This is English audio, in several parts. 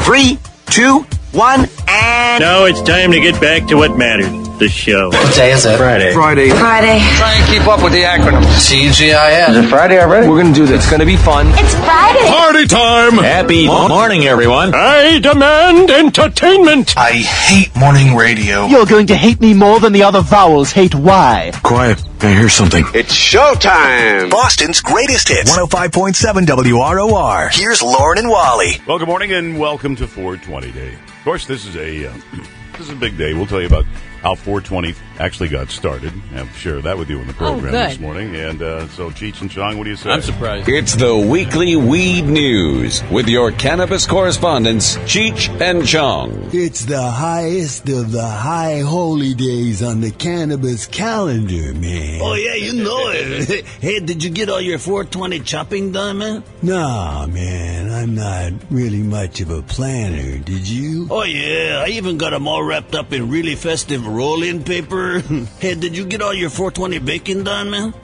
3, 2, 1, and... Now it's time to get back to what mattered. The show. What day is it? Friday. Friday. Try and keep up with the acronym. TGIF. Is it Friday already? We're going to do this. It's going to be fun. It's Friday. Party time. Happy morning, everyone. I demand entertainment. I hate morning radio. You're going to hate me more than the other vowels hate Y. Quiet. I hear something. It's showtime. Boston's greatest hits. 105.7 WROR. Here's Lauren and Wally. Well, good morning and welcome to 420 Day. Of course, this is a big day. We'll tell you about how 420 actually got started. I'll share that with you in the program this morning. And so, Cheech and Chong, what do you say? I'm surprised. It's the weekly weed news with your cannabis correspondents, Cheech and Chong. It's the highest of the high holy days on the cannabis calendar, man. Oh, yeah, you know it. Hey, did you get all your 420 chopping done, man? Nah, man, I'm not really much of a planner. Did you? Oh, yeah, I even got them all wrapped up in really festive roll-in paper. Hey, did you get all your 420 baking done, man?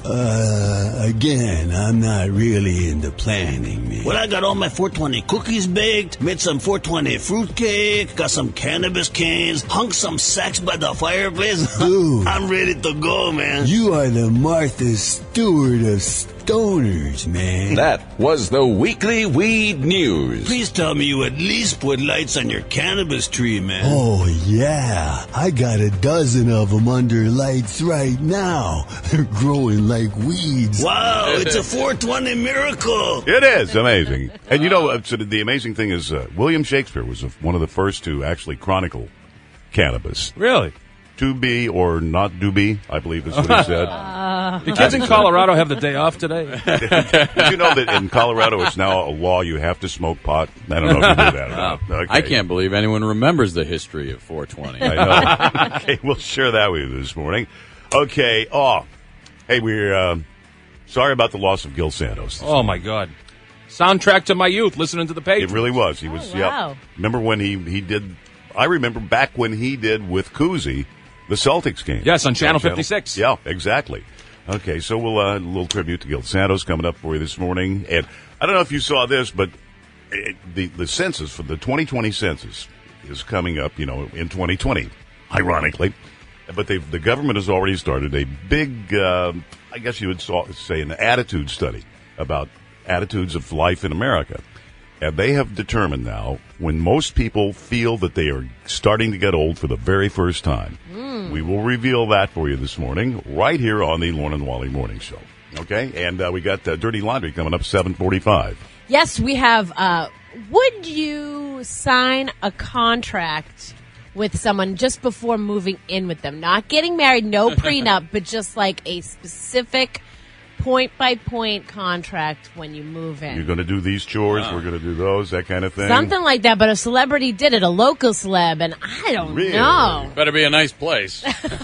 Again, I'm not really into planning, man. Well, I got all my 420 cookies baked, made some 420 fruitcake, got some cannabis canes, hung some sacks by the fireplace. Dude. I'm ready to go, man. You are the Martha Stewart of stoners, man. That was the weekly weed news. Please tell me you at least put lights on your cannabis tree, man. Oh, yeah. I got a dozen of them under lights right now. They're growing like weeds. Wow, it's a 420 miracle. It is amazing. And you know, so the amazing thing is William Shakespeare was one of the first to actually chronicle cannabis. Really? To be or not to be, I believe is what he said. The kids in Colorado have the day off today. Did you know that in Colorado it's now a law you have to smoke pot? I don't know if you knew that or not. Okay. I can't believe anyone remembers the history of 420. I know. Okay, we'll share that with you this morning. Okay. Oh, hey, we're sorry about the loss of Gil Santos. Oh, my God. Soundtrack to my youth, listening to the Patriots. It really was. He was, wow. Yeah. Remember when he did, I remember back when he did with Kuzi, the Celtics game. Yes, on Channel 56. Yeah, exactly. Okay, so we'll a little tribute to Gil Santos coming up for you this morning. And I don't know if you saw this, but the census for the 2020 census is coming up, in 2020, ironically. But the government has already started a big, I guess you would say, an attitude study about attitudes of life in America. And they have determined now when most people feel that they are starting to get old for the very first time. We will reveal that for you this morning right here on the Lauren and Wally Morning Show. Okay? And we got Dirty Laundry coming up 7:45. Yes, we have. Would you sign a contract with someone just before moving in with them? Not getting married, no prenup, but just like a specific point-by-point contract when you move in. You're going to do these chores, we're going to do those, that kind of thing? Something like that, but a celebrity did it, a local celeb, and I don't know. Better be a nice place.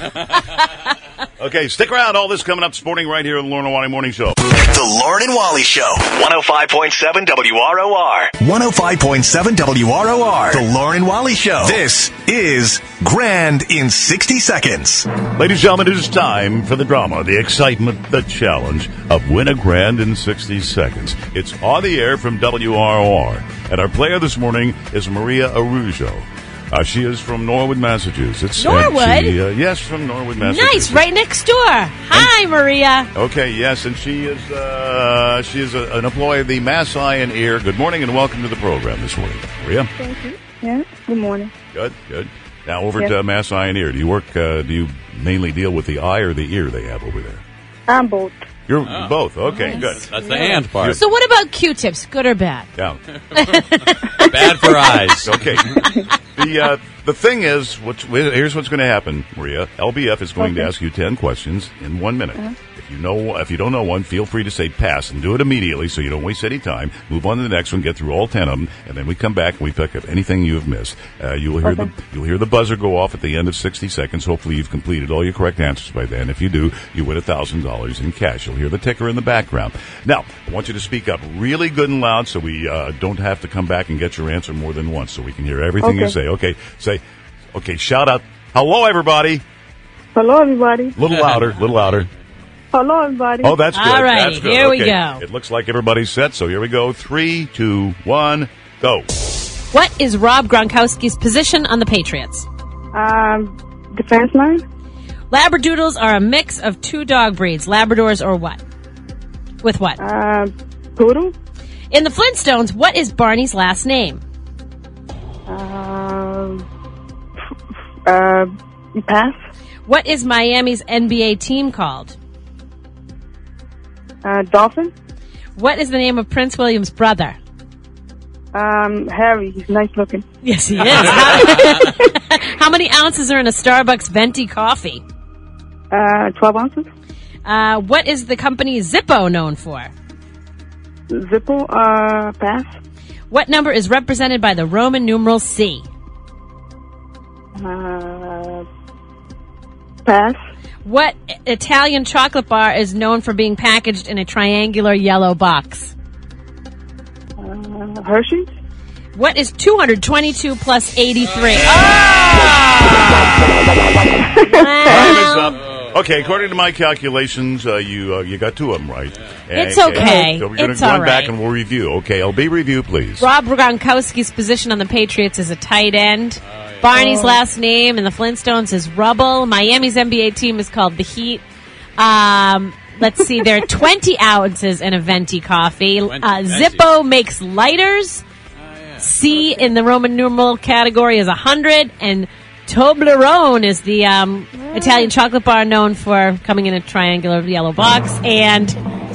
Okay, stick around. All this coming up this morning right here on the Lauren and Wally Morning Show. The Lauren and Wally Show. 105.7 WROR. 105.7 WROR. The Lauren and Wally Show. This is Grand in 60 Seconds. Ladies and gentlemen, it is time for the drama, the excitement, the challenge of Win a Grand in 60 Seconds. It's on the air from WROR. And our player this morning is Maria Arujo. She is from Norwood, Massachusetts. Norwood? Yes, from Norwood, Massachusetts. Nice, right next door. Hi, Maria. Okay, yes, and she is an employee of the Mass Eye and Ear. Good morning and welcome to the program this morning, Maria. Thank you. Yeah, good morning. Good. Now, over at Mass Eye and Ear, do you mainly deal with the eye or the ear they have over there? I'm both. You're both. Okay, Nice. good. That's the hand part. So what about Q-tips, good or bad? Yeah. Bad for eyes. Okay. The thing is, here's what's going to happen, Maria. LBF is going to ask you 10 questions in 1 minute. If you don't know one, feel free to say pass and do it immediately so you don't waste any time. Move on to the next one, get through all 10 of them, and then we come back and we pick up anything you have missed. You'll hear the buzzer go off at the end of 60 seconds. Hopefully you've completed all your correct answers by then. If you do, you win $1,000 in cash. You'll hear the ticker in the background. Now, I want you to speak up really good and loud so we don't have to come back and get your answer more than once so we can hear everything you say. Okay, shout out, hello everybody. Hello everybody. Little louder. Hello, everybody. Oh, that's good. All right, that's good. Here we go. It looks like everybody's set, so here we go. 3, 2, 1, go. What is Rob Gronkowski's position on the Patriots? Defense line. Labradoodles are a mix of two dog breeds. Labradors or what? With what? Poodle. In the Flintstones, what is Barney's last name? Pass. What is Miami's NBA team called? Dolphin. What is the name of Prince William's brother? Harry. He's nice looking. Yes, he is. How many ounces are in a Starbucks venti coffee? 12 ounces. What is the company Zippo known for? Zippo. Pass. What number is represented by the Roman numeral C? Pass. What Italian chocolate bar is known for being packaged in a triangular yellow box? Hershey's. What is 222 plus 83? Time is up. Okay, according to my calculations, you got two of them right. It's okay. So we're going to It's go all back right. and we'll review. Okay, LB review, please. Rob Gronkowski's position on the Patriots is a tight end. Barney's last name in the Flintstones is Rubble. Miami's NBA team is called the Heat. Let's see, there are 20 ounces in a venti coffee. Zippo makes lighters. C in the Roman numeral category is 100. And Toblerone is the Italian chocolate bar known for coming in a triangular yellow box. And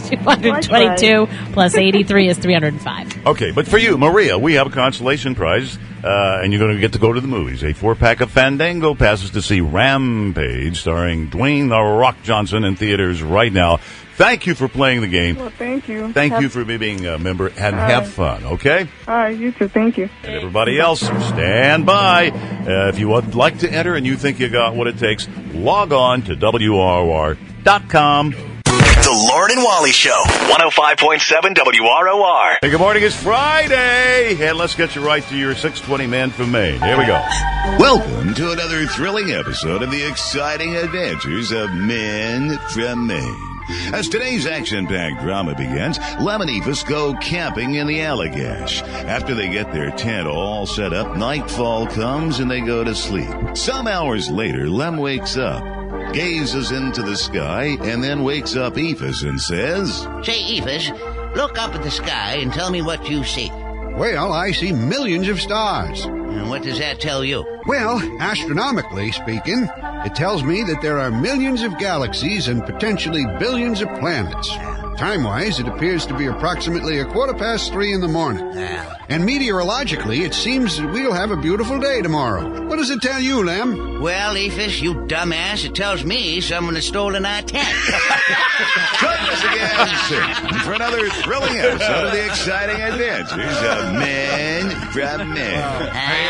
222 plus 83 is 305. Okay, but for you, Maria, we have a consolation prize, and you're going to get to go to the movies. A 4-pack of Fandango passes to see Rampage, starring Dwayne The Rock Johnson in theaters right now. Thank you for playing the game. Well, thank you. Thank you for being a member, and have fun, okay? All right, you too. Thank you. And everybody else, stand by. If you would like to enter and you think you got what it takes, log on to WROR.com. The Lauren and Wally Show, 105.7 WROR. Hey, good morning. It's Friday. And let's get you right to your 620 man from Maine. Here we go. Welcome to another thrilling episode of the exciting adventures of Men from Maine. As today's action-packed drama begins, Lem and Ephus go camping in the Allagash. After they get their tent all set up, nightfall comes and they go to sleep. Some hours later, Lem wakes up, gazes into the sky, and then wakes up Ephus and says, Say, Ephus, look up at the sky and tell me what you see. Well, I see millions of stars. And what does that tell you? Well, astronomically speaking, it tells me that there are millions of galaxies and potentially billions of planets. Time-wise, it appears to be approximately 3:15 in the morning. And meteorologically, it seems that we'll have a beautiful day tomorrow. What does it tell you, Lem? Well, Ephus, you dumbass, it tells me someone has stolen our tent. Join us again soon for another thrilling episode of the exciting adventures of Men from Maine.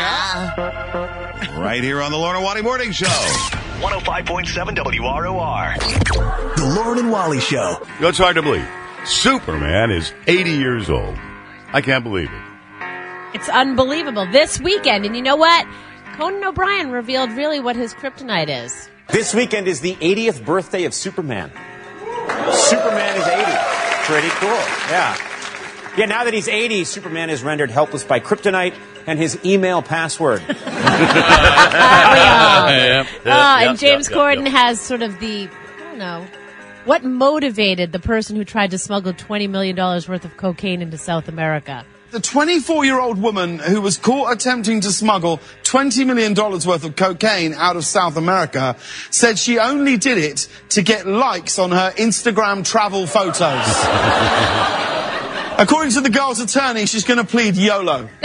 Right here on the Lauren and Wally Morning Show. 105.7 WROR. The Lauren and Wally Show. You know, it's hard to believe. Superman is 80 years old. I can't believe it. It's unbelievable. This weekend, and you know what? Conan O'Brien revealed really what his kryptonite is. This weekend is the 80th birthday of Superman. Superman is 80. Pretty cool. Yeah. Yeah, now that he's 80, Superman is rendered helpless by kryptonite and his email password. And James Corden has sort of the, I don't know, what motivated the person who tried to smuggle $20 million worth of cocaine into South America? The 24-year-old woman who was caught attempting to smuggle $20 million worth of cocaine out of South America said she only did it to get likes on her Instagram travel photos. According to the girl's attorney, she's going to plead YOLO. So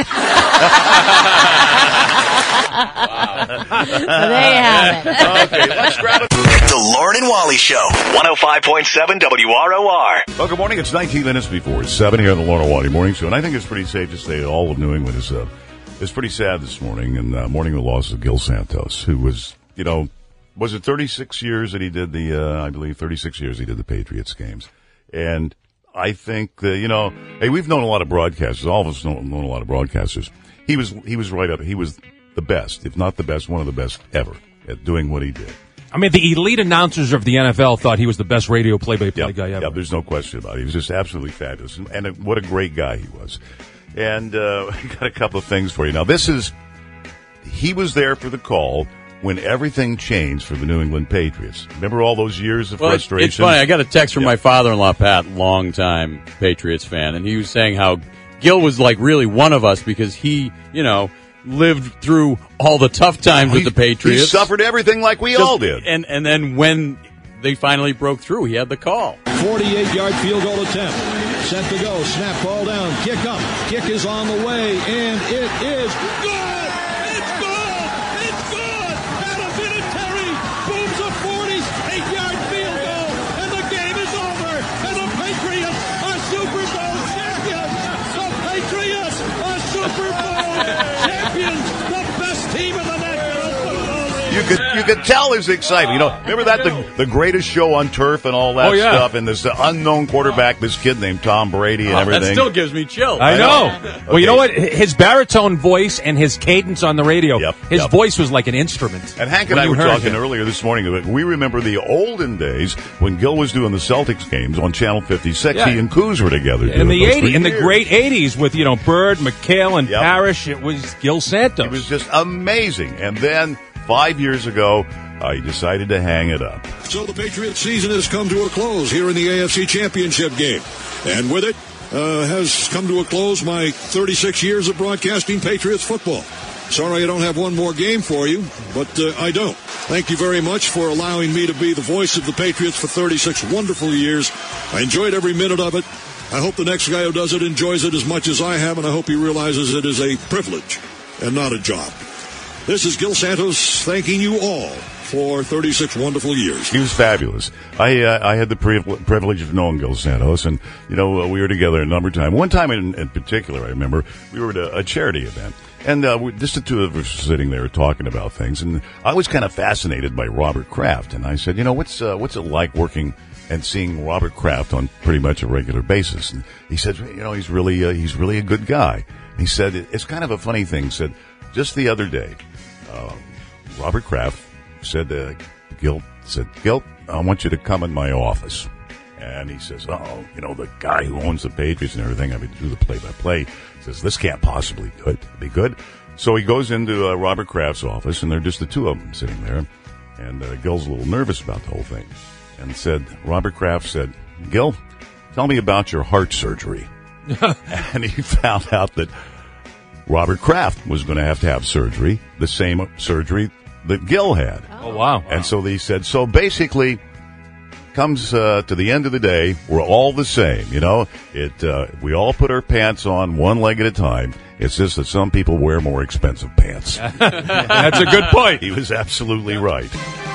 there you have it. Okay, let's grab it. The Lauren and Wally Show, 105.7 WROR. Well, good morning. It's 19 minutes before 7 here on the Lauren and Wally Morning Show. And I think it's pretty safe to say all of New England is pretty sad this morning. And mourning the loss of Gil Santos, who was, you know, was it 36 years that he did I believe 36 years he did the Patriots games. And I think that, you know, hey, we've known a lot of broadcasters. All of us known a lot of broadcasters. He was right up. He was the best, if not the best, one of the best ever at doing what he did. I mean, the elite announcers of the NFL thought he was the best radio play-by-play guy ever. Yeah, there's no question about it. He was just absolutely fabulous. And what a great guy he was. And I got a couple of things for you. Now, he was there for the call when everything changed for the New England Patriots. Remember all those years of frustration? It's funny. I got a text from my father-in-law, Pat, longtime Patriots fan, and he was saying how Gil was like really one of us because he, lived through all the tough times with the Patriots. He suffered everything like we all did. And then when they finally broke through, he had the call. 48-yard field goal attempt. Set to go. Snap, ball down. Kick up. Kick is on the way, and it is good! It's good! It's good! Adam Vinatieri booms a 48-yard field goal, and the game is over, and the Patriots are Super Bowl champions! The Patriots are Super Bowl champions! The best team in the National Football League! You could tell his excitement. Remember that the greatest show on turf and all that stuff, and this unknown quarterback, this kid named Tom Brady and everything. That still gives me chills. I know. Okay. Well, you know what? His baritone voice and his cadence on the radio, his voice was like an instrument. And Hank and I were talking earlier this morning. We remember the olden days when Gil was doing the Celtics games on Channel 56. He and Coos were together. In the great 80s with, Bird, McHale, and Parrish, it was Gil Santos. He was just amazing. And then 5 years ago, he decided to hang it up. So the Patriots season has come to a close here in the AFC Championship game. And with it has come to a close my 36 years of broadcasting Patriots football. Sorry I don't have one more game for you, but I don't. Thank you very much for allowing me to be the voice of the Patriots for 36 wonderful years. I enjoyed every minute of it. I hope the next guy who does it enjoys it as much as I have, and I hope he realizes it is a privilege and not a job. This is Gil Santos thanking you all for 36 wonderful years. He was fabulous. I had the privilege of knowing Gil Santos, and, we were together a number of times. One time in particular, I remember, we were at a charity event, and just the two of us sitting there talking about things, and I was kind of fascinated by Robert Kraft, and I said, what's it like working and seeing Robert Kraft on pretty much a regular basis? And he said, he's really a good guy. And he said, it's kind of a funny thing. He said, just the other day, Robert Kraft said to Gil, I want you to come in my office. And he says, the guy who owns the Patriots and everything, do the play-by-play, says, this can't possibly be good. So he goes into Robert Kraft's office, and they're just the two of them sitting there. And Gil's a little nervous about the whole thing. And Robert Kraft said, Gil, tell me about your heart surgery. And he found out that Robert Kraft was going to have surgery, the same surgery that Gil had. Oh, wow. And so they said, so basically, comes to the end of the day, we're all the same, we all put our pants on one leg at a time. It's just that some people wear more expensive pants. That's a good point. He was absolutely right.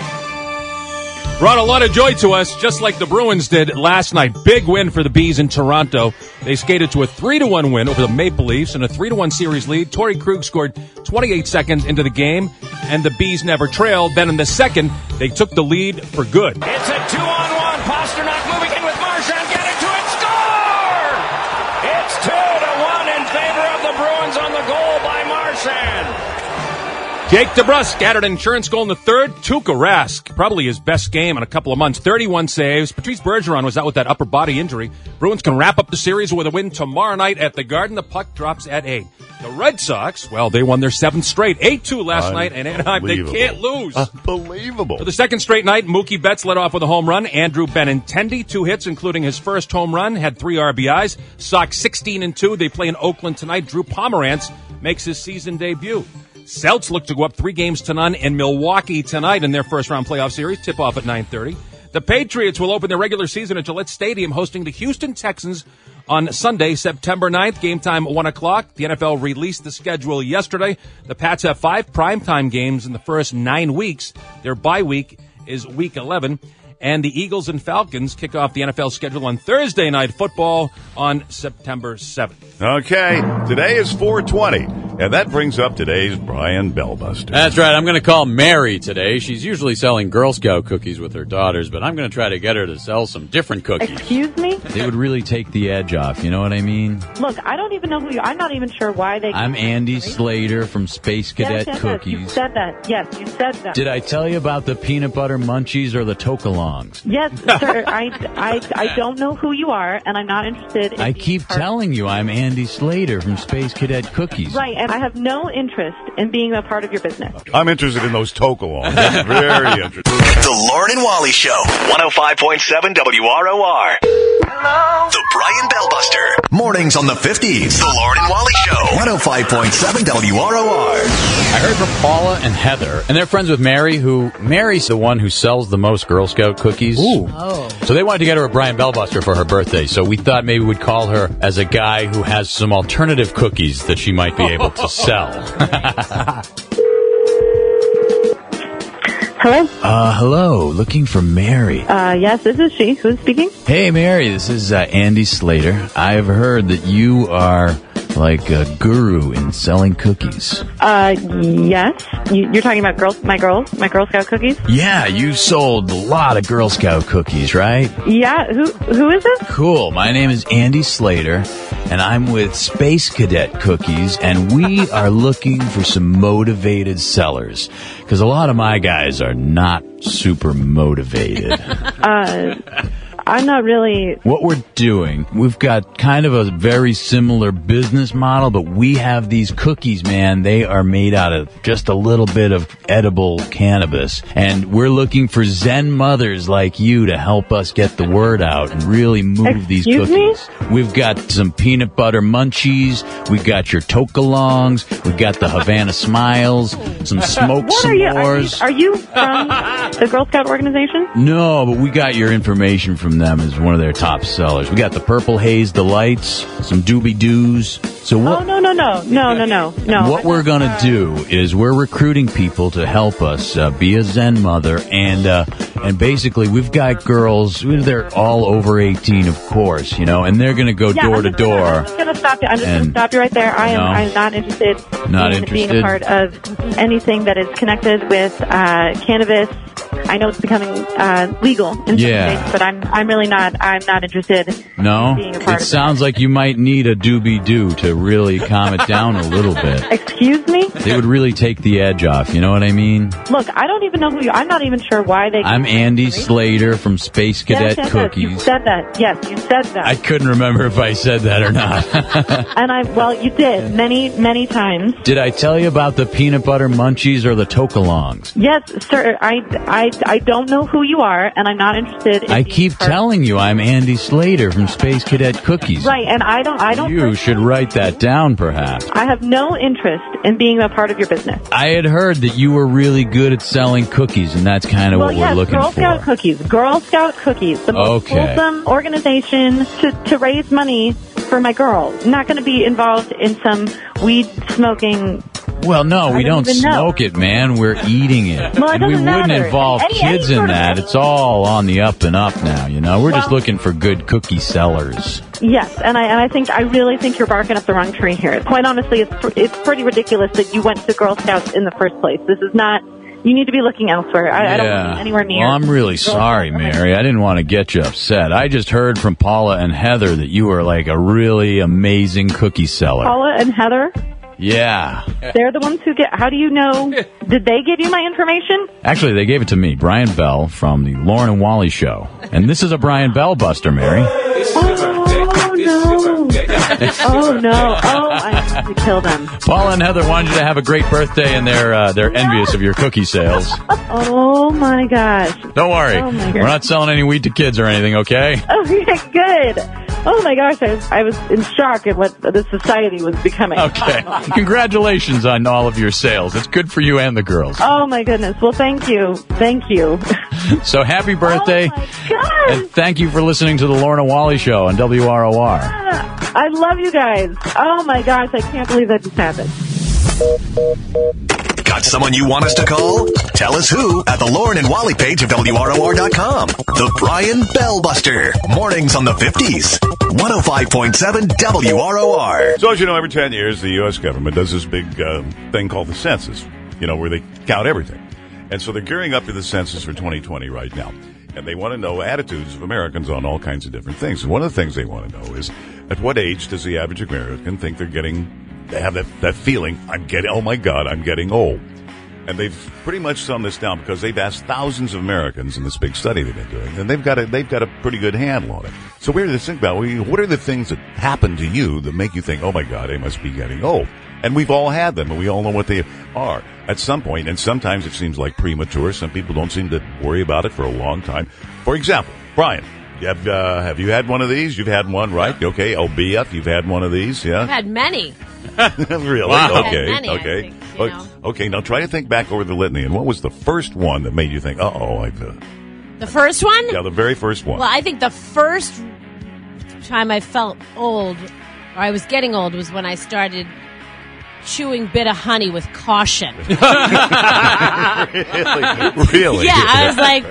Brought a lot of joy to us, just like the Bruins did last night. Big win for the Bees in Toronto. They skated to a 3-1 win over the Maple Leafs and a 3-1 series lead. Torrey Krug scored 28 seconds into the game, and the Bees never trailed. Then in the second, they took the lead for good. It's a 2-on-1. Pasternak moving in with Marchand. Get it to it. Score! It's 2-1 in favor of the Bruins on the goal by Marchand. Jake DeBrusk added an insurance goal in the third. Tuukka Rask, probably his best game in a couple of months. 31 saves. Patrice Bergeron was out with that upper body injury. Bruins can wrap up the series with a win tomorrow night at the Garden. The puck drops at 8. The Red Sox, they won their 7th straight. 8-2 last night in Anaheim. They can't lose. Unbelievable. For the second straight night, Mookie Betts led off with a home run. Andrew Benintendi, 2 hits, including his first home run, had 3 RBIs. Sox 16-2. They play in Oakland tonight. Drew Pomerantz makes his season debut. Celts look to go up 3-0 in Milwaukee tonight in their first-round playoff series. Tip-off at 9:30. The Patriots will open their regular season at Gillette Stadium, hosting the Houston Texans on Sunday, September 9th. Game time, 1 o'clock. The NFL released the schedule yesterday. The Pats have 5 primetime games in the first 9 weeks. Their bye week is Week 11. And the Eagles and Falcons kick off the NFL schedule on Thursday Night Football on September 7th. Okay, today is 420. And that brings up today's Brian Bellbuster. That's right. I'm going to call Mary today. She's usually selling Girl Scout cookies with her daughters, but I'm going to try to get her to sell some different cookies. Excuse me? They would really take the edge off, you know what I mean? Look, I don't even know who you are. I'm not even sure why they... I'm Andy Slater from Space Cadet Cookies. You said that. Yes, you said that. Did I tell you about the peanut butter munchies or the Tokalongs? Yes, sir. I don't know who you are, and I'm not interested in... I keep telling you I'm Andy Slater from Space Cadet Cookies. Right, and I have no interest in being a part of your business. I'm interested in those Tokalongs. Very interested. The Lauren and Wally Show. 105.7 WROR. Hello. The Brian Bellbuster. Mornings on the 50s. The Lauren and Wally Show. 105.7 WROR. I heard from Paula and Heather, and they're friends with Mary, Mary's the one who sells the most Girl Scout cookies. Ooh. Oh. So they wanted to get her a Brian Bellbuster for her birthday, so we thought maybe we'd call her as a guy who has some alternative cookies that she might be able to sell. Hello? Hello. Looking for Mary. Yes, this is she. Who's speaking? Hey, Mary. This is Andy Slater. I've heard that you are like a guru in selling cookies. Yes. You're talking about my Girl Scout cookies? Yeah, you sold a lot of Girl Scout cookies, right? Yeah. Who is this? Cool. My name is Andy Slater, and I'm with Space Cadet Cookies, and we are looking for some motivated sellers. Because a lot of my guys are not super motivated. I'm not really... What we're doing, we've got kind of a very similar business model, but we have these cookies, man. They are made out of just a little bit of edible cannabis. And we're looking for Zen mothers like you to help us get the word out and really move these cookies. We've got some peanut butter munchies. We've got your Tokalongs. We've got the Havana Smiles, some smoked s'mores. Are you from the Girl Scout organization? No, but we got your information from them as one of their top sellers. We got the Purple Haze Delights, some Doobie Doos. So what? Oh, no. What we're gonna do is we're recruiting people to help us be a Zen mother, and basically we've got girls. They're all over 18, of course, you know, and they're gonna go door to door. I'm just gonna stop you. I'm just gonna stop you right there. I'm not interested. In being a part of anything that is connected with cannabis. I know it's becoming legal in some states, but I'm really not. I'm not interested. No, in being a part it sounds like you might need a Doobie Doo to really calm it down a little bit. Excuse me? They would really take the edge off. You know what I mean? Look, I don't even know who you are. I'm not even sure why they... I'm Andy Slater from Space Cadet Cookies. You said that. Yes, you said that. I couldn't remember if I said that or not. And you did. Many times. Did I tell you about the peanut butter munchies or the Tokalongs? Yes, sir. I don't know who you are, and I'm not interested in... I keep telling you I'm Andy Slater from Space Cadet Cookies. Right, and I don't... You should write that down, perhaps. I have no interest in being a part of your business. I had heard that you were really good at selling cookies, and that's kind of what we're looking for. Girl Scout Cookies. The most wholesome organization to raise money for my girls. I'm not going to be involved in some weed smoking... Well, no, we don't smoke it, man. We're eating it. Well, and we wouldn't involve kids in that. It's all on the up and up now, you know. We're just looking for good cookie sellers. Yes, and I really think you're barking up the wrong tree here. Quite honestly, it's pretty ridiculous that you went to Girl Scouts in the first place. This is not... You need to be looking elsewhere. I don't want to be anywhere near. Well, I'm really sorry, Mary. I didn't want to get you upset. I just heard from Paula and Heather that you were like a really amazing cookie seller. Paula and Heather? Yeah. They're the ones who get... How do you know? Did they give you my information? Actually, they gave it to me, Brian Bell, from the Lauren and Wally Show. And this is a Brian Bell buster, Mary. Oh, no. Oh, no. Oh, I have to kill them. Paula and Heather wanted you to have a great birthday, and they're envious of your cookie sales. Oh, my gosh. Don't worry. Oh, my gosh. We're not selling any weed to kids or anything, okay? Okay, good. Oh, my gosh. I was in shock at what the society was becoming. Okay. Congratulations on all of your sales. It's good for you and the girls. Oh, my goodness. Well, thank you. Thank you. So happy birthday. Oh, my gosh. And thank you for listening to the Lauren and Wally Show on WROR. I love you guys. Oh, my gosh. I can't believe that just happened. Got someone you want us to call? Tell us who at the Lauren and Wally page of WROR.com. The Brian Bellbuster. Mornings on the 50s. 105.7 WROR. So as you know, every 10 years, the U.S. government does this big thing called the census, where they count everything. And so they're gearing up to the census for 2020 right now. And they want to know attitudes of Americans on all kinds of different things. And one of the things they want to know is, at what age does the average American think they have that feeling, oh my God, I'm getting old. And they've pretty much summed this down because they've asked thousands of Americans in this big study they've been doing, and they've got a pretty good handle on it. So we're to think about, what are the things that happen to you that make you think, oh my God, I must be getting old? And we've all had them, and we all know what they are at some point, and sometimes it seems like premature. Some people don't seem to worry about it for a long time. For example, Brian, have you had one of these? You've had one, right? Yeah. Okay. BF, you've had one of these, yeah? I've had many. Really? Wow. Okay. Many, okay. I think, Okay. Now try to think back over the litany, and what was the first one that made you think, the first one? Yeah, the very first one. Well, I think the first time I felt old, or I was getting old, was when I started chewing bitter honey with caution. Really? Yeah, I was like,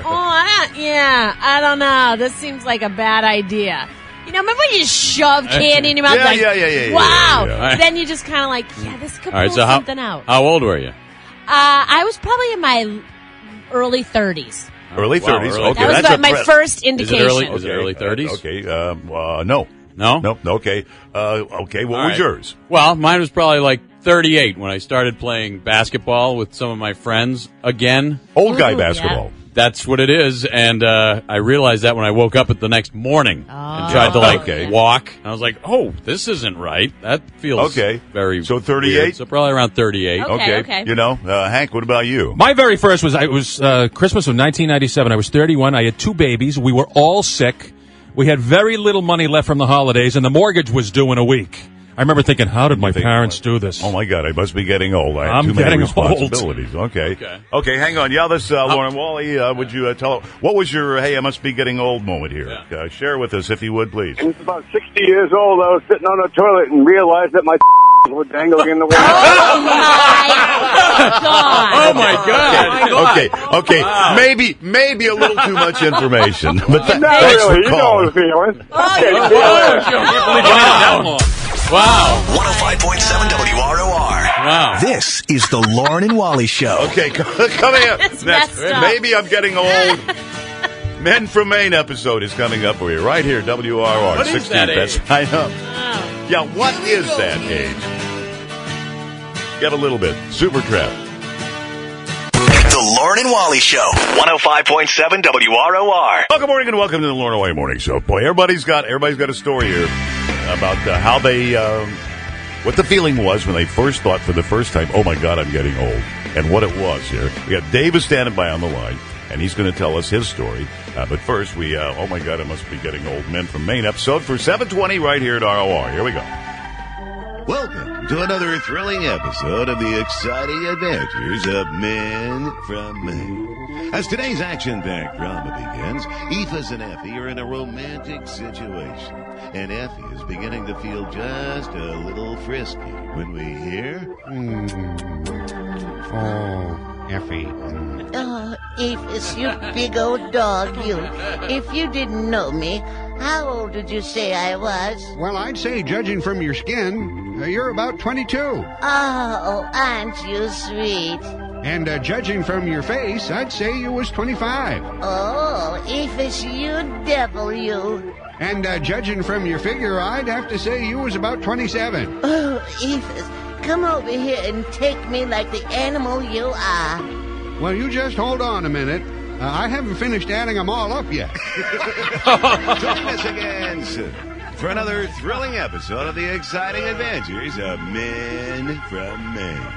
I don't know. This seems like a bad idea. Remember when you shove candy in your mouth? Yeah. Wow. Yeah. Then you just kind of like, this could pull something out. How old were you? I was probably in my early 30s. Early 30s. Wow, okay, that was my first indication. Is it early 30s? Okay. No. No? Okay. Okay. What was yours? Well, mine was probably like 38 when I started playing basketball with some of my friends again. Old guy basketball. Yeah. That's what it is, and I realized that when I woke up the next morning and tried to walk. And I was like, "Oh, this isn't right. That feels very so 38. Weird. So probably around 38. Okay. Hank, what about you? My very first was Christmas of 1997. I was 31. I had 2 babies. We were all sick. We had very little money left from the holidays, and the mortgage was due in a week. I remember thinking, how did my parents do this? Oh, my God, I must be getting old. I have too many responsibilities. Okay, hang on. Yeah, this Lauren Wally, would you tell what was your, hey, I must be getting old moment here? Yeah. Share with us, if you would, please. I was about 60 years old. I was sitting on the toilet and realized that my were dangling in the wind. Oh, my God. Oh, my God. Okay. Wow. Maybe a little too much information. But Not thanks really. for calling. You know the feeling. I can't believe you waited that long. Wow. 105.7 WROR. Wow. This is the Lauren and Wally Show. Okay, coming up next. Maybe I'm getting old. Men from Maine episode is coming up for you right here, WROR. What is that age? I know. Yeah, what is that age? Get a little bit. Super Trap. The Lauren and Wally Show. 105.7 WROR. Well, good morning and welcome to the Lauren and Wally Morning Show. Boy, everybody's got a story here about how they, what the feeling was when they first thought for the first time, oh my God, I'm getting old, and what it was here. We got Dave is standing by on the line, and he's going to tell us his story. But first, oh my God, I must be getting old. Men from Maine episode for 720 right here at ROR. Here we go. Welcome to another thrilling episode of the exciting adventures of Men from Maine. As today's action-packed drama begins, Aoife and Effie are in a romantic situation. And Effie is beginning to feel just a little frisky when we hear... Oh, Effie. Oh, Aphis, you big old dog, you. If you didn't know me, how old did you say I was? Well, I'd say, judging from your skin, you're about 22. Oh, aren't you sweet? And judging from your face, I'd say you was 25. Oh, Aphis, you devil, you. And judging from your figure, I'd have to say you was about 27. Oh, Aphis, come over here and take me like the animal you are. Well, you just hold on a minute. I haven't finished adding them all up yet. Join us again soon for another thrilling episode of the exciting adventures of Men from Maine.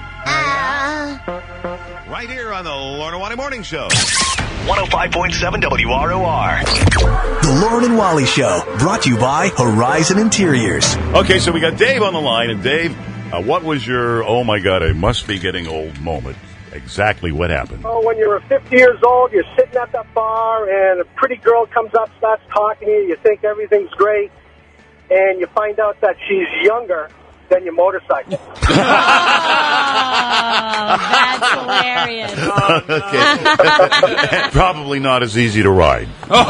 Right here on the Lauren and Wally Morning Show. 105.7 WROR. The Lauren and Wally Show, brought to you by Horizon Interiors. Okay, so we got Dave on the line. And Dave, what was your, oh my God, I must be getting old moment? Exactly what happened. Oh, when you're 50 years old, you're sitting at the bar, and a pretty girl comes up, starts talking to you. You think everything's great, and you find out that she's younger than your motorcycle. That's hilarious. Okay. Probably not as easy to ride. What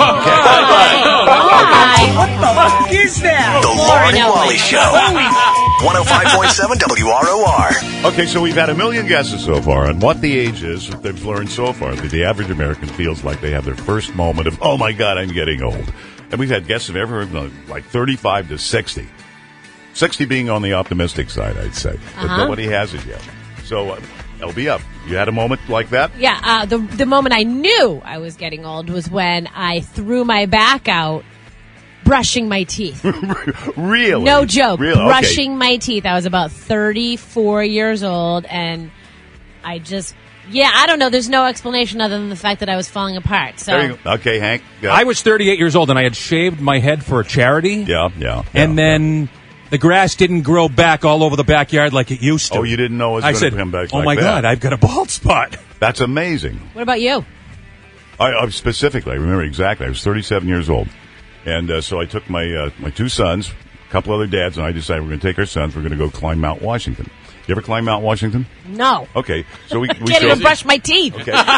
the fuck is that? The Lauren and Wally Show. 105.7 WROR. Okay, so we've had a million guesses so far on what the age is that they've learned so far that the average American feels like they have their first moment of, oh my God, I'm getting old. And we've had guesses of everywhere like 35 to 60. 60 being on the optimistic side, I'd say. But nobody has it yet. So, LBF, you had a moment like that? Yeah, the moment I knew I was getting old was when I threw my back out brushing my teeth. Really? No joke. Really? Brushing my teeth. I was about 34 years old, and I just... Yeah, I don't know. There's no explanation other than the fact that I was falling apart. So, there you go. Okay, Hank. I was 38 years old, and I had shaved my head for a charity. Yeah. And then the grass didn't grow back all over the backyard like it used to. Oh, you didn't know it was going to come back oh like my that. God, I've got a bald spot. That's amazing. What about you? I specifically, I remember exactly. I was 37 years old. And so I took my my two sons, a couple other dads, and I decided we're going to take our sons. We're going to go climb Mount Washington. You ever climb Mount Washington? No. Okay, so we can't even brush my teeth. Okay, so my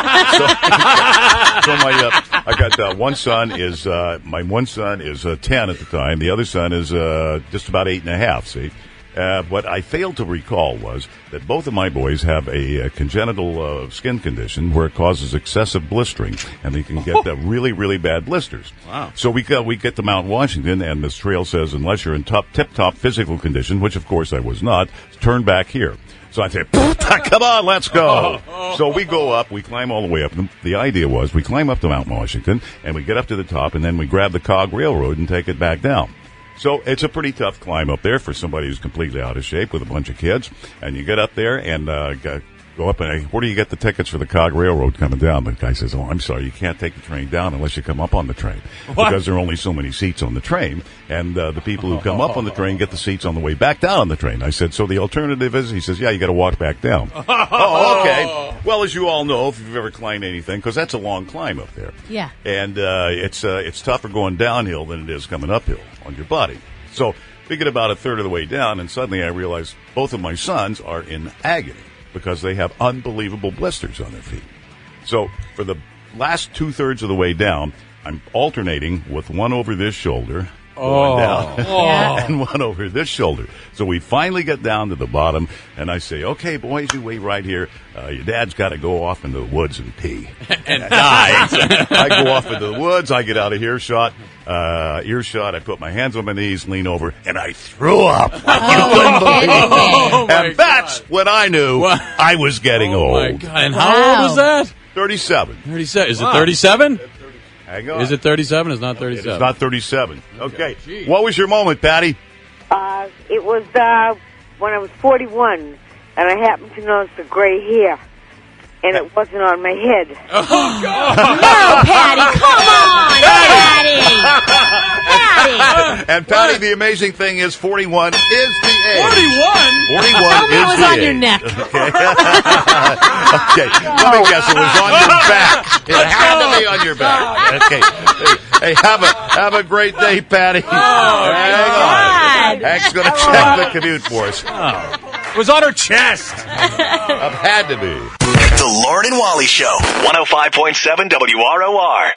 I got one son is my one son is 10 at the time. The other son is just about 8.5. See, what I failed to recall was that both of my boys have a congenital skin condition where it causes excessive blistering, and they can get really, really bad blisters. Wow! So we get to Mount Washington, and this trail says unless you're in tip-top physical condition, which of course I was not, turn back here. So I say, come on, let's go. So we go up, we climb all the way up. The idea was we climb up to Mount Washington, and we get up to the top, and then we grab the Cog Railroad and take it back down. So it's a pretty tough climb up there for somebody who's completely out of shape with a bunch of kids. And you get up there and go up and where do you get the tickets for the Cog Railroad coming down? The guy says, oh, I'm sorry, you can't take the train down unless you come up on the train. What? Because there are only so many seats on the train. And the people who come up on the train get the seats on the way back down on the train. I said, so the alternative is? He says, yeah, you got to walk back down. Oh, okay. Well, as you all know, if you've ever climbed anything, because that's a long climb up there. Yeah. And it's tougher going downhill than it is coming uphill on your body. So we get about a third of the way down, and suddenly I realize both of my sons are in agony because they have unbelievable blisters on their feet. So for the last 2/3 of the way down, I'm alternating with one over this shoulder, going down, and one over this shoulder. So we finally get down to the bottom, and I say, okay, boys, you wait right here. Your dad's got to go off into the woods and pee. And die. I go off into the woods. I get out of earshot. I put my hands on my knees, lean over, and I threw up like you couldn't believe. And that's when I knew I was getting old. My God. And how old was that? 37. 37. Is it 37? Hang on. Is it 37? It's not 37. It's not 37. Okay. What was your moment, Patty? It was when I was 41, and I happened to notice the gray hair, and it wasn't on my head. Oh, God. No, Patty, come on, Patty. And Patty, the amazing thing is 41 is the age. 41? 41 Tell me is it was the on age. your neck. Okay. Okay. Let me guess. It was on your back. It had to be on your back. Okay. Hey, have a great day, Patty. Hang on. Hank's going to check the commute for us. It was on her chest. I've had to be. The Lauren and Wally Show. 105.7 WROR.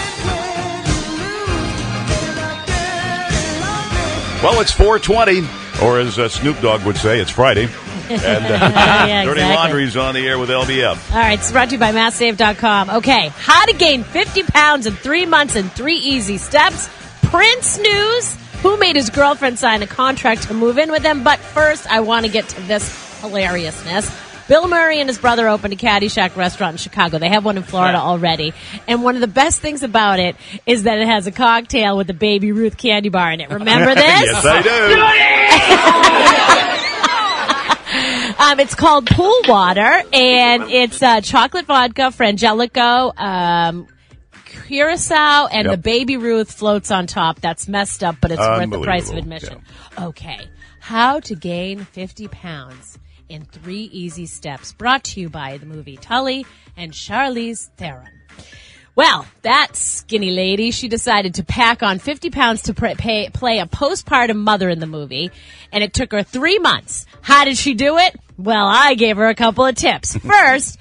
Well, it's 4:20, or as Snoop Dogg would say, it's Friday. And Dirty Laundry's on the air with LBF. All right, it's brought to you by MassSave.com. Okay, how to gain 50 pounds in 3 months in 3 easy steps. Prince news. Who made his girlfriend sign a contract to move in with him? But first, I want to get to this hilariousness. Bill Murray and his brother opened a Caddyshack restaurant in Chicago. They have one in Florida already. And one of the best things about it is that it has a cocktail with a Baby Ruth candy bar in it. Remember this? Yes, I do. It's called Pool Water, and it's chocolate vodka, Frangelico, Curacao, and the Baby Ruth floats on top. That's messed up, but it's worth the price of admission. Yeah. Okay. How to gain 50 pounds in 3 easy steps. Brought to you by the movie Tully and Charlize Theron. Well, that skinny lady, she decided to pack on 50 pounds to play a postpartum mother in the movie, and it took her 3 months. How did she do it? Well, I gave her a couple of tips. First,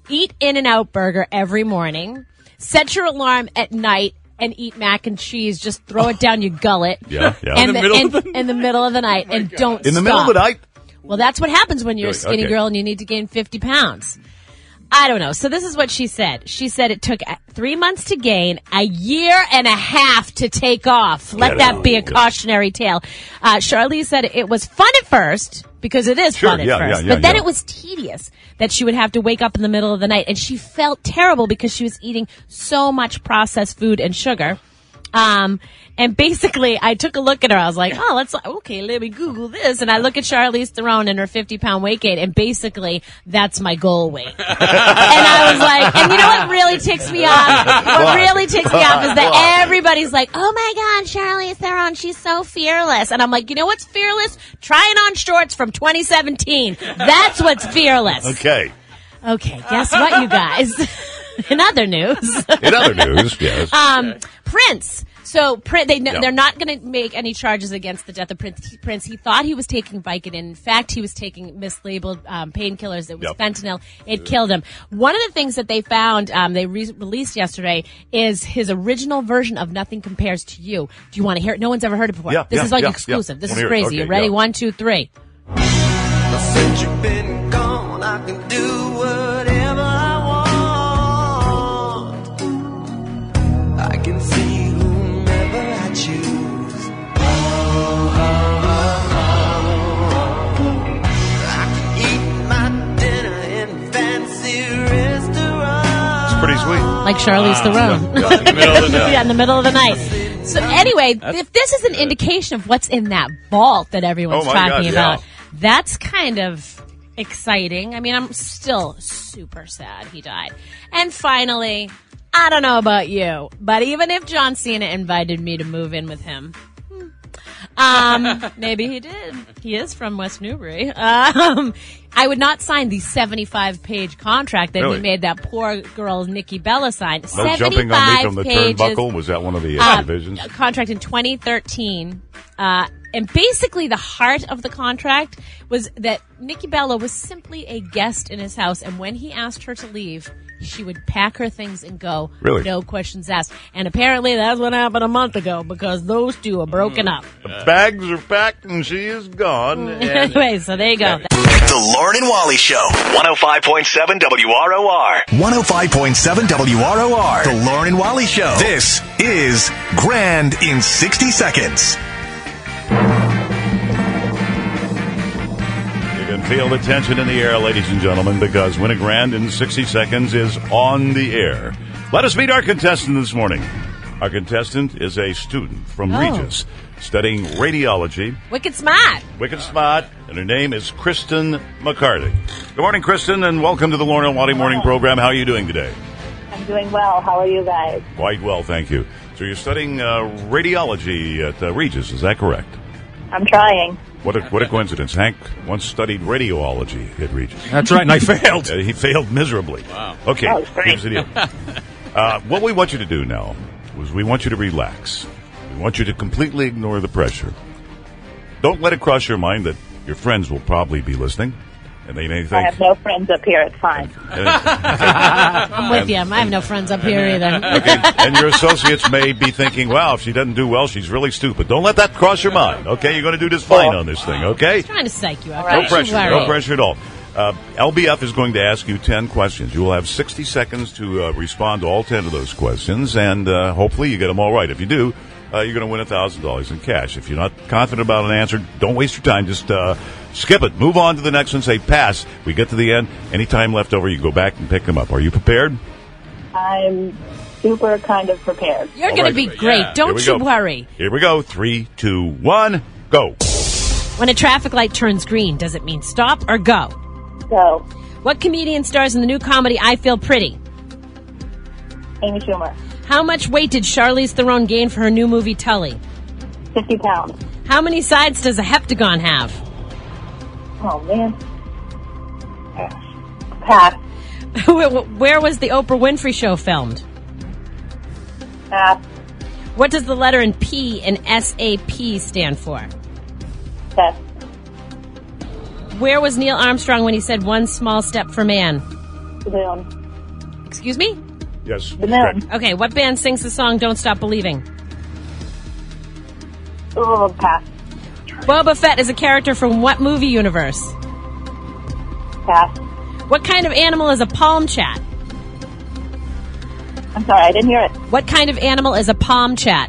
eat In-N-Out burger every morning, set your alarm at night, and eat mac and cheese. Just throw it down your gullet. Yeah. In the middle of the night, and don't stop. In the middle of the night? Well, that's what happens when you're a skinny girl and you need to gain 50 pounds. I don't know. So this is what she said. She said it took 3 months to gain, a year and a half to take off. Let that be a cautionary tale. Charlize said it was fun at first, because it is fun at first. But then it was tedious that she would have to wake up in the middle of the night. And she felt terrible because she was eating so much processed food and sugar. And basically, I took a look at her. I was like, let me Google this. And I look at Charlize Theron and her 50-pound weight gain, and basically, that's my goal weight. And I was like, and you know what really ticks me off? What really ticks me off is that everybody's like, oh my God, Charlize Theron, she's so fearless. And I'm like, you know what's fearless? Trying on shorts from 2017. That's what's fearless. Okay, guess what, you guys? In other news, yes. Prince. So they're not going to make any charges against the death of Prince. He thought he was taking Vicodin. In fact, he was taking mislabeled painkillers. It was fentanyl. It killed him. One of the things that they found, they released yesterday, is his original version of "Nothing Compares to You." Do you want to hear it? No one's ever heard it before. This is exclusive. This is crazy. You ready? 1, 2, 3. Since you've been gone, I can do whatever I want. I can see whomever I choose. I can eat my dinner in fancy restaurants. It's pretty sweet. Like Charlize Theron. In the middle of the night. In the middle of the night. So anyway, if this is an indication of what's in that vault that everyone's talking about, that's kind of exciting. I mean, I'm still super sad he died. And finally, I don't know about you, but even if John Cena invited me to move in with him, maybe he did. He is from West Newbury. I would not sign the 75-page contract that he made that poor girl Nikki Bella sign. No jumping on me from the turnbuckle? Was that one of the divisions? Contract in 2013. And basically the heart of the contract was that Nikki Bella was simply a guest in his house, and when he asked her to leave, she would pack her things and go. Really? No questions asked. And apparently that's what happened a month ago, because those two are broken up. The bags are packed and she is gone. Anyway, so there you go. The Lauren and Wally Show. 105.7 WROR. 105.7 WROR. The Lauren and Wally Show. This is Grand in 60 Seconds. Feel the tension in the air, ladies and gentlemen, because Win a Grand in 60 Seconds is on the air. Let us meet our contestant this morning. Our contestant is a student from Regis, studying radiology. Wicked smart. And her name is Kristen McCarty. Good morning, Kristen, and welcome to the Lauren and Wally Morning Program. How are you doing today? I'm doing well. How are you guys? Quite well, thank you. So you're studying radiology at Regis, is that correct? I'm trying. What a coincidence. Hank once studied radiology at Regis. That's right, and I failed. He failed miserably. Wow. Okay, here's the deal. What we want you to do now is we want you to relax. We want you to completely ignore the pressure. Don't let it cross your mind that your friends will probably be listening. And they may think, I have no friends up here. It's fine. I'm with you. I have no friends up here either. Okay. And your associates may be thinking, wow, if she doesn't do well, she's really stupid. Don't let that cross your mind, okay? You're going to do just fine on this thing, okay? I'm trying to psych you out. No pressure at all. LBF is going to ask you 10 questions. You will have 60 seconds to respond to all 10 of those questions, and hopefully you get them all right. If you do, you're going to win $1,000 in cash. If you're not confident about an answer, don't waste your time. Just skip it. Move on to the next one. Say pass. We get to the end. Any time left over, you go back and pick them up. Are you prepared? I'm super kind of prepared. You're going to be great. Yeah. Don't you worry. Here we go. 3, 2, 1, go. When a traffic light turns green, does it mean stop or go? Go. What comedian stars in the new comedy I Feel Pretty? Amy Schumer. How much weight did Charlize Theron gain for her new movie Tully? 50 pounds. How many sides does a heptagon have? Oh, man. Pass. Where was the Oprah Winfrey Show filmed? Pass. What does the letter in P in SAP stand for? Pass. Where was Neil Armstrong when he said one small step for man? The moon. Excuse me? Yes. The Moon. Okay, what band sings the song Don't Stop Believing? Oh, pass. Boba Fett is a character from what movie universe? Pass. What kind of animal is a palm chat? I'm sorry, I didn't hear it. What kind of animal is a palm chat?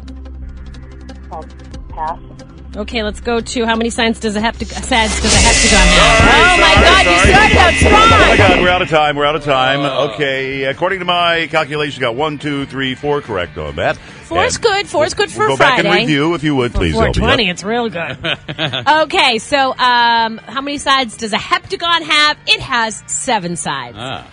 Oh, pass. Okay, let's go to how many sides does a heptagon have? Oh my God, you started out strong! Oh my God, we're out of time. Okay, according to my calculation, you got 1, 2, 3, 4 correct on that. Four's good for we'll Friday. Go back and review, if you would, please. 420, it's real good. Okay, so how many sides does a heptagon have? It has 7 sides.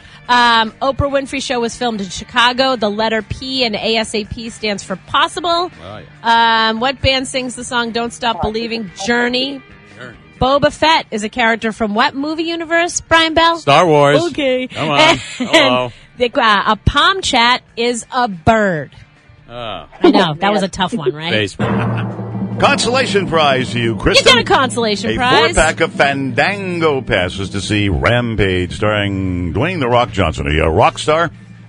Oprah Winfrey Show was filmed in Chicago. The letter P in ASAP stands for possible. Oh, yeah. What band sings the song Don't Stop Believing? Journey. Boba Fett is a character from what movie universe, Brian Bell? Star Wars. Okay. Come on. Hello. A palm chat is a bird. I know, that was a tough one, right? Basement. Consolation prize to you, Kristen. You got a consolation prize. 4-pack of Fandango passes to see Rampage starring Dwayne "The Rock" Johnson. Are you a rock star?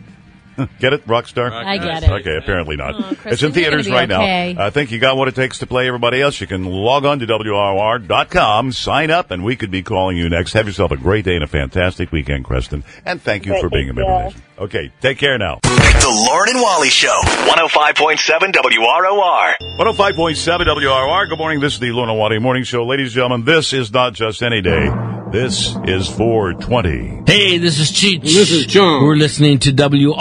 Get it? Rock star? I get it. Okay, apparently not. Oh, it's in theaters right okay. now. I think you got what it takes to play everybody else. You can log on to WROR.com, sign up, and we could be calling you next. Have yourself a great day and a fantastic weekend, Kristen. And thank you for being a member nation. Okay, take care now. The Lauren and Wally Show, 105.7 WROR. 105.7 WROR. Good morning. This is the Lauren and Wally Morning Show. Ladies and gentlemen, this is not just any day. This is 420. Hey, this is Cheech. This is John. We're listening to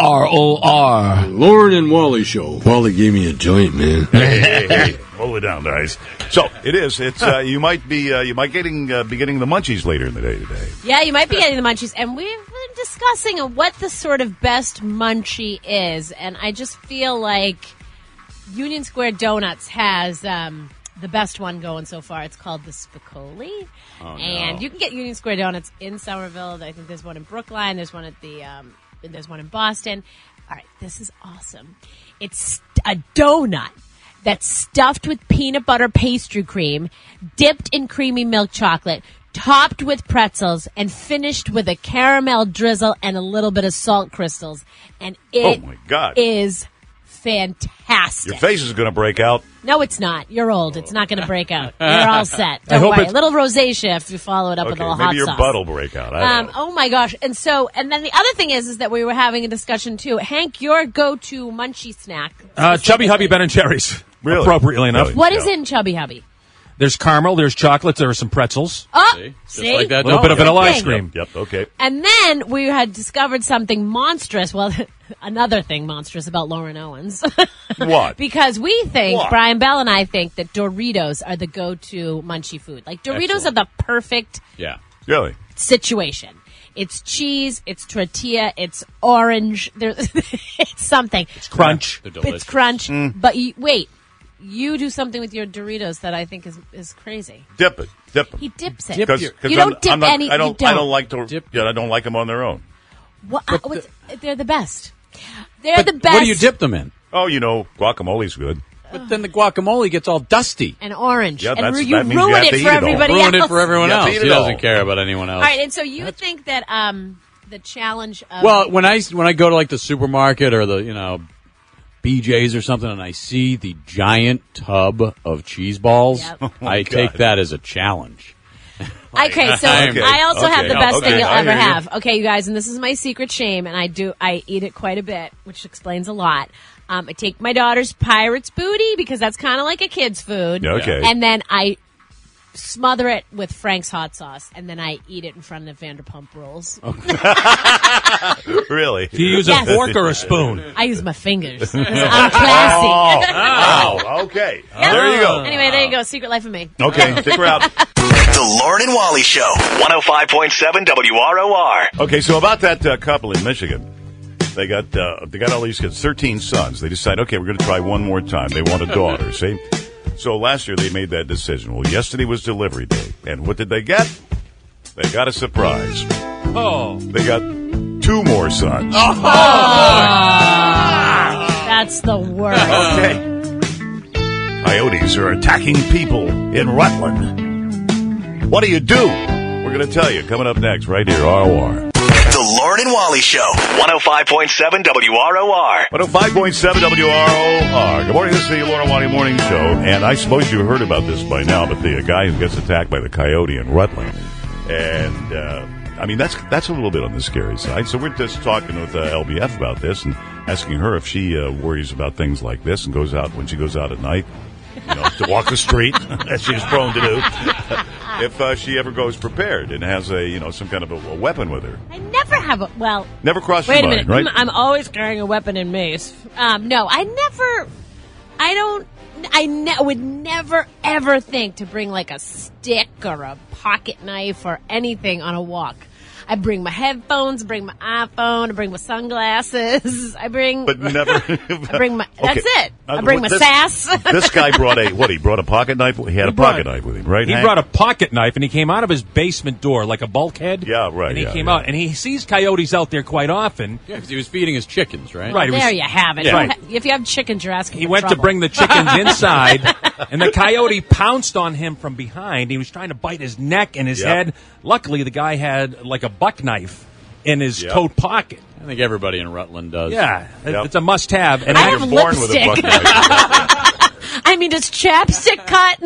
WROR. Lauren and Wally Show. Wally gave me a joint, man. Hey. Hold it down, guys. So it is. It's you might be getting the munchies later in the day today. Yeah, you might be getting the munchies, and we've been discussing what the sort of best munchie is, and I just feel like Union Square Donuts has the best one going so far. It's called the Spicoli, and you can get Union Square Donuts in Somerville. I think there's one in Brookline. There's one at there's one in Boston. All right, this is awesome. It's a donut that's stuffed with peanut butter pastry cream, dipped in creamy milk chocolate, topped with pretzels, and finished with a caramel drizzle and a little bit of salt crystals. And it oh my God. is fantastic. Your face is going to break out. No, it's not. You're old. It's not going to break out. You're all set. Don't worry. A little rosacea if you follow it up with a little hot sauce. Maybe your butt will break out. I don't know. Oh my gosh. And then the other thing is that we were having a discussion too. Hank, your go-to munchie snack. Chubby Hubby Ben and Cherries. Really? Appropriately enough. What is in Chubby Hubby? There's caramel, there's chocolate, there are some pretzels. Oh, see? Like that. A little bit of vanilla ice cream. Yep, okay. And then we had discovered something monstrous. Well, another thing monstrous about Lauren Owens. What? Because we think, Brian Bell and I think that Doritos are the go-to munchie food. Like, Doritos are the perfect Really? situation. It's cheese, it's tortilla, it's orange, it's something. It's crunch. They're delicious. It's crunch. But wait. You do something with your Doritos that I think is crazy. Dip it. He dips it. You don't dip any. I don't like them on their own. They're the best. They're the best. What do you dip them in? Oh, guacamole's good. But then the guacamole gets all dusty. And orange. Yeah, and that you means ruin you have it to for eat it all. everybody else. Ruin it for everyone else. He He doesn't care about anyone else. All right, and so you would think that the challenge of... Well, when I go to like the supermarket or the, BJ's or something, and I see the giant tub of cheese balls, I take that as a challenge. Okay, so I also have the best thing you'll ever have. Okay, you guys, and this is my secret shame, and I eat it quite a bit, which explains a lot. I take my daughter's Pirate's Booty because that's kind of like a kid's food. Okay. And then I smother it with Frank's hot sauce, and then I eat it in front of Vanderpump Rules. Really? Do you use a fork or a spoon? I use my fingers. I'm classy. Oh, okay. Yep. There you go. Anyway, there you go. Secret life of me. Okay, stick around. The Lauren and Wally Show, 105.7 WROR. Okay, so about that couple in Michigan. They got all these kids, 13 sons. They decide, okay, we're going to try one more time. They want a daughter, see? So last year they made that decision. Well, yesterday was delivery day. And what did they get? They got a surprise. Oh. They got 2 more sons. Oh. That's the worst. Okay. Coyotes are attacking people in Rutland. What do you do? We're going to tell you coming up next right here, ROR. The Lauren and Wally Show. 105.7 WROR. 105.7 WROR. Good morning. This is the Lauren and Wally Morning Show. And I suppose you heard about this by now, but the guy who gets attacked by the coyote in Rutland. And, I mean, that's a little bit on the scary side. So we're just talking with LBF about this and asking her if she worries about things like this and goes out when she goes out at night, to walk the street, as she's prone to do, if she ever goes prepared and has some kind of a weapon with her. I never have never crossed your wait a mind, minute. right? I'm always carrying a weapon in mace. No, I would never ever think to bring like a stick or a pocket knife or anything on a walk. I bring my headphones, bring my iPhone, I bring my sunglasses, But never. That's it. I bring my sass. This guy he brought a pocket knife? He had a pocket knife with him, right? He brought a pocket knife, and he came out of his basement door like a bulkhead. Yeah, right. And he came out, and he sees coyotes out there quite often. Yeah, because he was feeding his chickens, right? Right. There you have it. Yeah. Right. If you have chickens, you're asking He for went trouble. to bring the chickens inside, and the coyote pounced on him from behind. He was trying to bite his neck and his head. Luckily, the guy had like a buck knife in his coat pocket. I think everybody in Rutland does. Yeah, it's a must-have. And I you're have born with a buck lipstick. knife. I mean, does chapstick cut?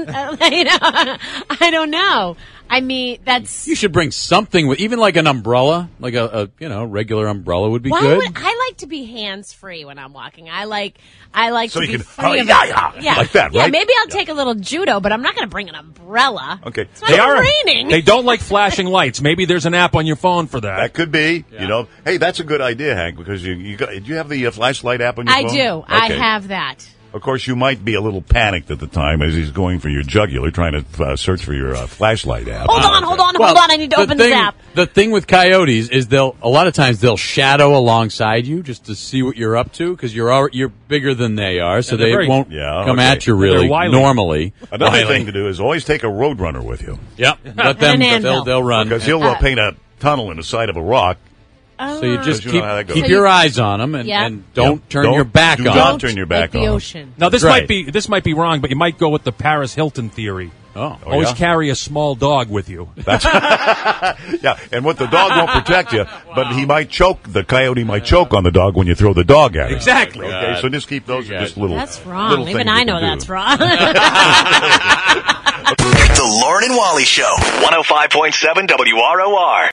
I don't know. I mean, that's... You should bring something with, even like an umbrella, like a regular umbrella would be good. I like to be hands-free when I'm walking. I like So to you be can- free of yeah, like that, Yeah, right? maybe I'll take a little judo, but I'm not going to bring an umbrella. Okay. It's not raining. They don't like flashing lights. Maybe there's an app on your phone for that. That could be. Hey, that's a good idea, Hank, because do you have the flashlight app on your I phone? do. Okay. I have that. Of course, you might be a little panicked at the time as he's going for your jugular, trying to search for your flashlight app. Hold on. I need to open this app. The thing with coyotes is a lot of times they'll shadow alongside you just to see what you're up to because you're bigger than they are, so they won't come at you really normally. Another thing to do is always take a Roadrunner with you. Yep, let them. They'll run because he'll paint a tunnel in the side of a rock. So you just You know how that goes. keep your eyes on them and don't turn your back on them. Don't turn your back on the them. ocean. Now, this might be wrong, but you might go with the Paris Hilton theory. Always carry a small dog with you. Yeah, and what the dog won't protect you, but he might choke. The coyote might choke on the dog when you throw the dog at it. Exactly. Okay, so just keep those just little. That's wrong. little Even things I you know can that's do. wrong. The Lauren and Wally Show. 105.7 WROR.